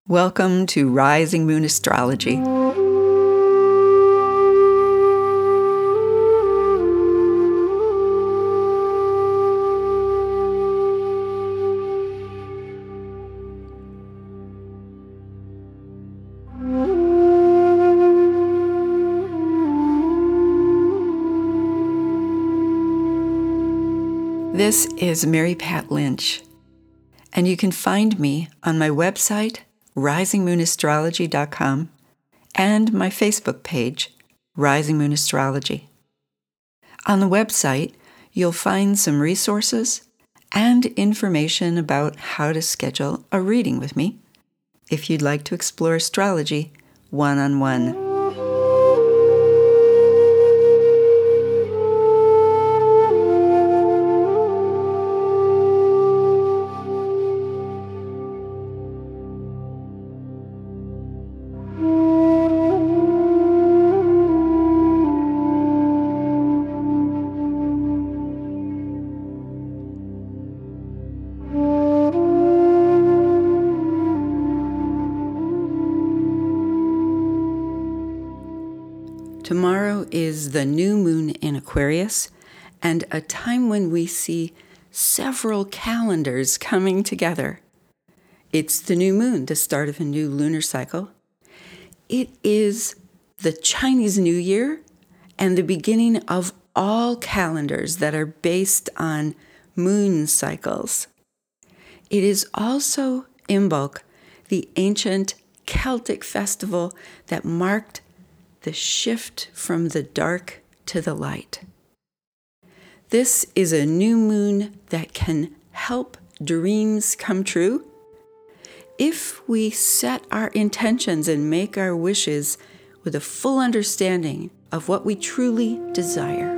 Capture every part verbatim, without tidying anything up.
Welcome to Rising Moon Astrology. This is Mary Pat Lynch, and you can find me on my website, rising moon astrology dot com, and my Facebook page, Rising Moon Astrology. On the website, you'll find some resources and information about how to schedule a reading with me if you'd like to explore astrology one-on-one. Tomorrow is the new moon in Aquarius, and a time when we see several calendars coming together. It's the new moon, the start of a new lunar cycle. It is the Chinese New Year and the beginning of all calendars that are based on moon cycles. It is also Imbolc, the ancient Celtic festival that marked the shift from the dark to the light. This is a new moon that can help dreams come true if we set our intentions and make our wishes with a full understanding of what we truly desire.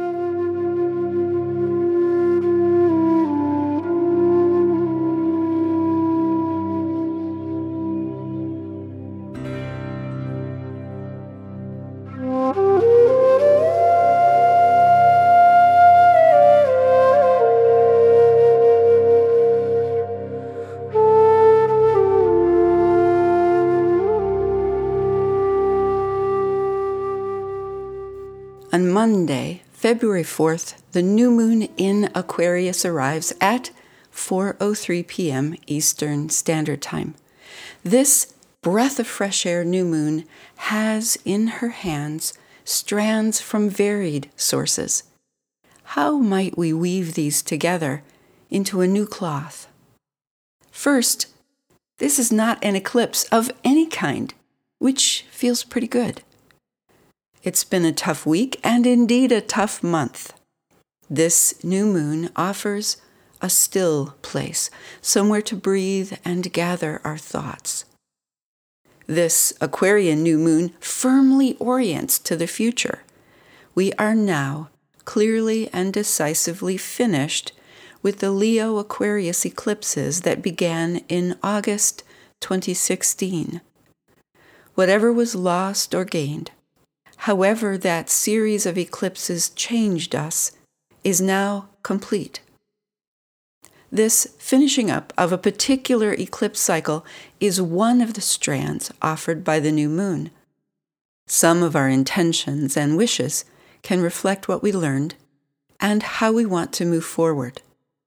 On Monday, February fourth, the new moon in Aquarius arrives at four oh three p.m. Eastern Standard Time. This breath of fresh air new moon has in her hands strands from varied sources. How might we weave these together into a new cloth? First, this is not an eclipse of any kind, which feels pretty good. It's been a tough week and indeed a tough month. This new moon offers a still place, somewhere to breathe and gather our thoughts. This Aquarian new moon firmly orients to the future. We are now clearly and decisively finished with the Leo Aquarius eclipses that began in August twenty sixteen. Whatever was lost or gained, however that series of eclipses changed us, is now complete. This finishing up of a particular eclipse cycle is one of the strands offered by the new moon. Some of our intentions and wishes can reflect what we learned and how we want to move forward.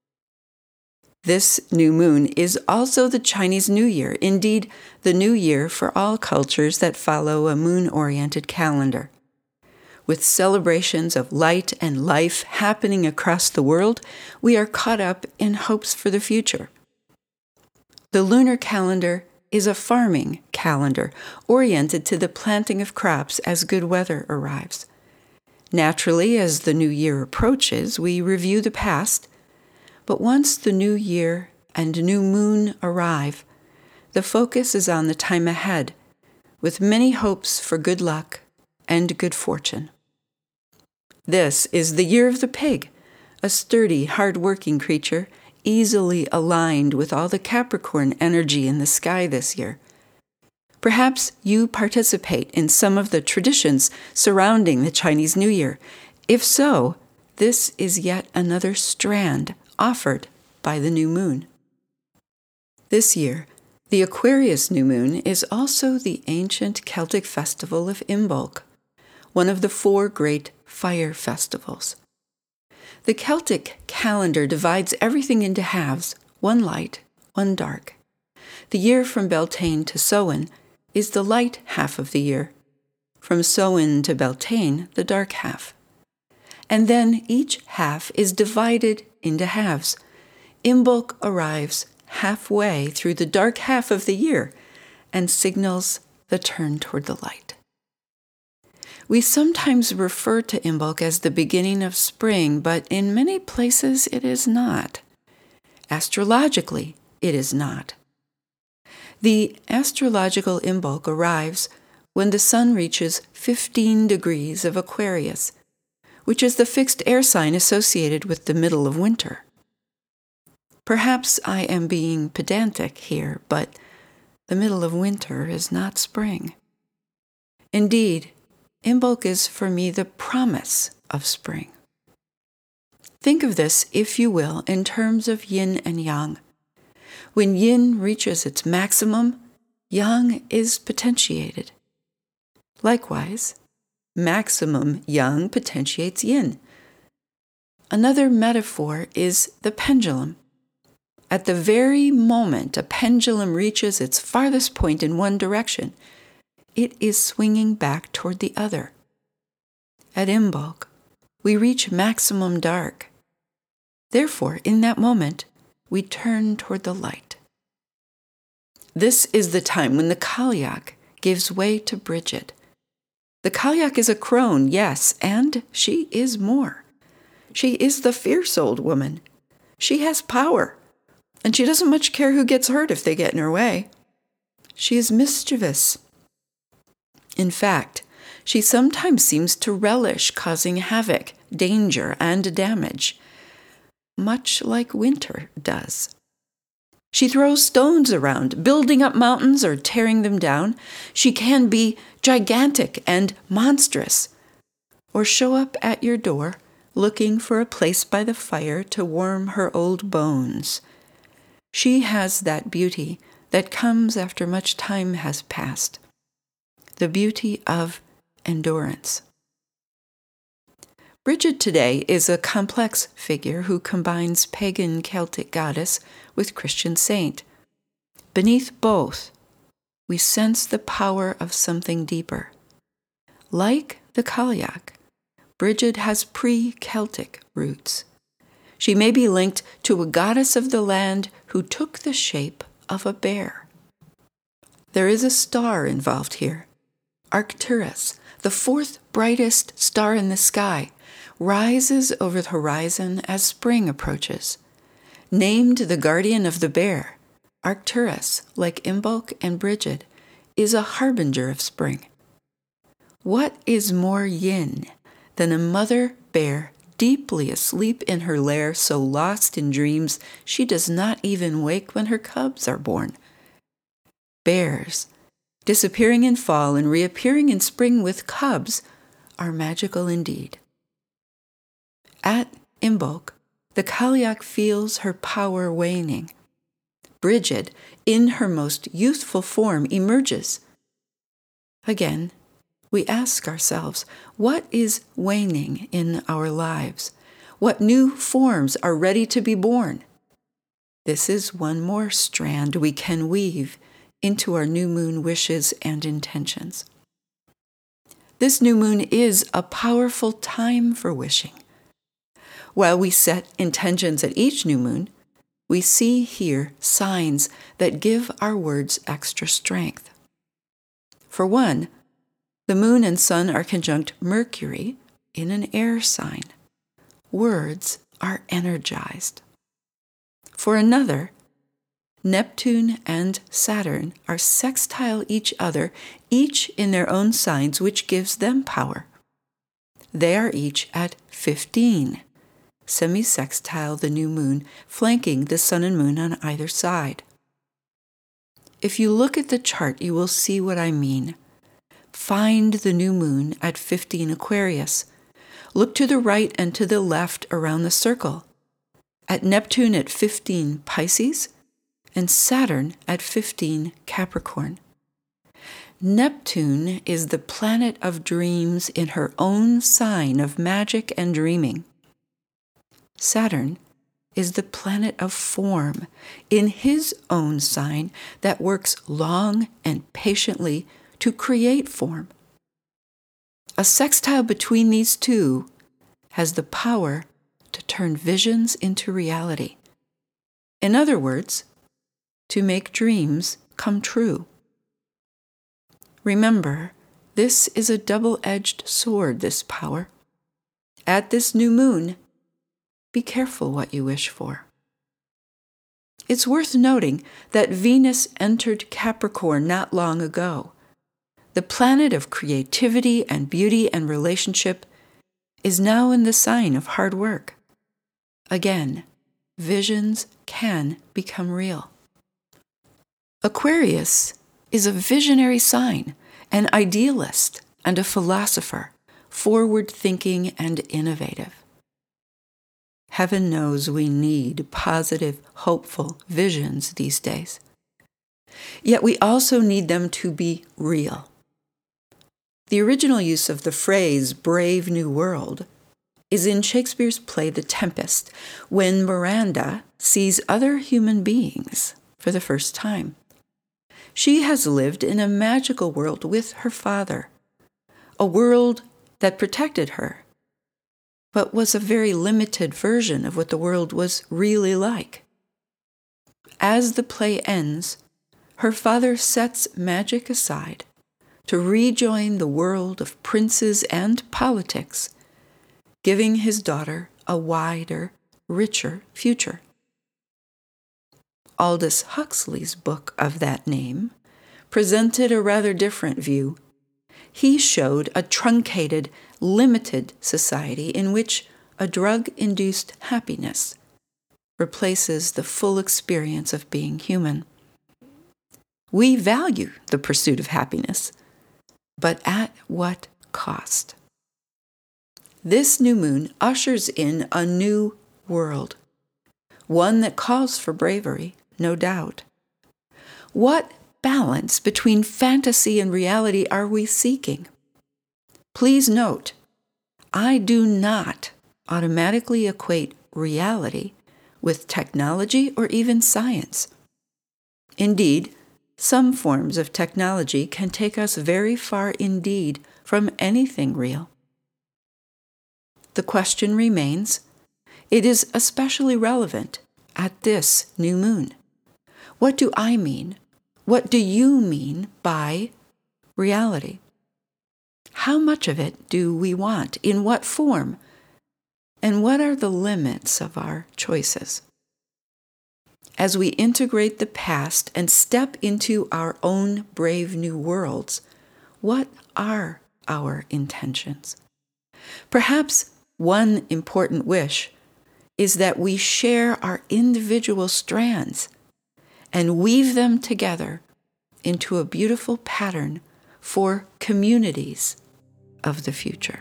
This new moon is also the Chinese New Year, indeed, the new year for all cultures that follow a moon-oriented calendar. With celebrations of light and life happening across the world, we are caught up in hopes for the future. The lunar calendar is a farming calendar oriented to the planting of crops as good weather arrives. Naturally, as the new year approaches, we review the past. But once the new year and new moon arrive, the focus is on the time ahead, with many hopes for good luck and good fortune. This is the year of the pig, a sturdy, hard-working creature, easily aligned with all the Capricorn energy in the sky this year. Perhaps you participate in some of the traditions surrounding the Chinese New Year. If so, this is yet another strand offered by the new moon. This year, The Aquarius new moon is also the ancient Celtic festival of Imbolc, one of the four great fire festivals. The Celtic calendar divides everything into halves, one light, one dark. The year from Beltane to Samhain is the light half of the year. From Samhain to Beltane, the dark half. And then each half is divided into halves. Imbolc arrives halfway through the dark half of the year and signals the turn toward the light. We sometimes refer to Imbolc as the beginning of spring, but in many places it is not. Astrologically, it is not. The astrological Imbolc arrives when the sun reaches fifteen degrees of Aquarius, which is the fixed air sign associated with the middle of winter. Perhaps I am being pedantic here, but the middle of winter is not spring. Indeed, Imbolc is for me the promise of spring. Think of this, if you will, in terms of yin and yang. When yin reaches its maximum, yang is potentiated. Likewise, maximum yang potentiates yin. Another metaphor is the pendulum. At the very moment a pendulum reaches its farthest point in one direction, it is swinging back toward the other. At Imbolc, we reach maximum dark. Therefore, in that moment, we turn toward the light. This is the time when the Cailleach gives way to Brigid. The Cailleach is a crone, yes, and she is more. She is the fierce old woman. She has power, and she doesn't much care who gets hurt if they get in her way. She is mischievous. In fact, she sometimes seems to relish causing havoc, danger, and damage, much like winter does. She throws stones around, building up mountains or tearing them down. She can be gigantic and monstrous, or show up at your door looking for a place by the fire to warm her old bones. She has that beauty that comes after much time has passed, the beauty of endurance. Brigid today is a complex figure who combines pagan Celtic goddess with Christian saint. Beneath both, we sense the power of something deeper. Like the Cailleach, Brigid has pre-Celtic roots. She may be linked to a goddess of the land who took the shape of a bear. There is a star involved here. Arcturus, the fourth brightest star in the sky, rises over the horizon as spring approaches. Named the guardian of the bear, Arcturus, like Imbolc and Brigid, is a harbinger of spring. What is more yin than a mother bear deeply asleep in her lair, so lost in dreams she does not even wake when her cubs are born? Bears, disappearing in fall and reappearing in spring with cubs, are magical indeed. At Imbolc, the Cailleach feels her power waning. Brigid, in her most youthful form, emerges. Again, we ask ourselves, what is waning in our lives? What new forms are ready to be born? This is one more strand we can weave into our new moon wishes and intentions. This new moon is a powerful time for wishing. While we set intentions at each new moon, we see here signs that give our words extra strength. For one, the moon and sun are conjunct Mercury in an air sign. Words are energized. For another, Neptune and Saturn are sextile each other, each in their own signs, which gives them power. They are each at fifteen, semi-sextile the new moon, flanking the sun and moon on either side. If you look at the chart, you will see what I mean. Find the new moon at fifteen Aquarius. Look to the right and to the left around the circle. At Neptune at fifteen Pisces, and Saturn at fifteen Capricorn. Neptune is the planet of dreams in her own sign of magic and dreaming. Saturn is the planet of form in his own sign that works long and patiently to create form. A sextile between these two has the power to turn visions into reality. In other words, to make dreams come true. Remember, this is a double-edged sword, this power. At this new moon, be careful what you wish for. It's worth noting that Venus entered Capricorn not long ago. The planet of creativity and beauty and relationship is now in the sign of hard work. Again, visions can become real. Aquarius is a visionary sign, an idealist and a philosopher, forward-thinking and innovative. Heaven knows we need positive, hopeful visions these days. Yet we also need them to be real. The original use of the phrase "brave new world" is in Shakespeare's play The Tempest, when Miranda sees other human beings for the first time. She has lived in a magical world with her father, a world that protected her, but was a very limited version of what the world was really like. As the play ends, her father sets magic aside to rejoin the world of princes and politics, giving his daughter a wider, richer future. Aldous Huxley's book of that name presented a rather different view. He showed a truncated, limited society in which a drug-induced happiness replaces the full experience of being human. We value the pursuit of happiness, but at what cost? This new moon ushers in a new world, one that calls for bravery, no doubt. What balance between fantasy and reality are we seeking? Please note, I do not automatically equate reality with technology or even science. Indeed, some forms of technology can take us very far indeed from anything real. The question remains, it is especially relevant at this new moon. What do I mean? What do you mean by reality? How much of it do we want? In what form? And what are the limits of our choices? As we integrate the past and step into our own brave new worlds, what are our intentions? Perhaps one important wish is that we share our individual strands and weave them together into a beautiful pattern for communities of the future.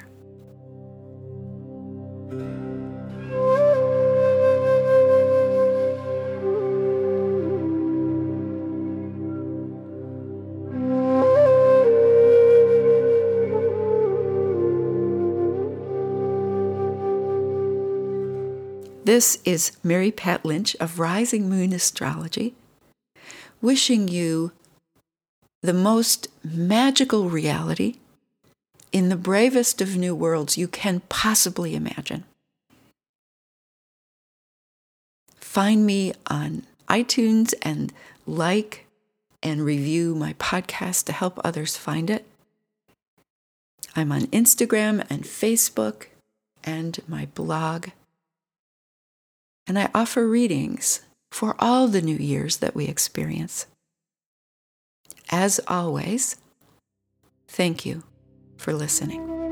This is Mary Pat Lynch of Rising Moon Astrology, wishing you the most magical reality in the bravest of new worlds you can possibly imagine. Find me on iTunes and like and review my podcast to help others find it. I'm on Instagram and Facebook and my blog. And I offer readings for all the new years that we experience. As always, thank you for listening.